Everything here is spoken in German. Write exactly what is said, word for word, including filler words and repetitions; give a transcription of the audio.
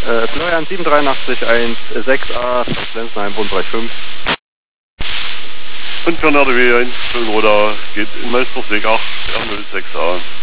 Äh, Florian sieben drei acht eins sechs A, Lenzheim, Wohnbereich fünf. Und Bernardo W eins, Roda geht in Meistersweg acht, R null sechs A.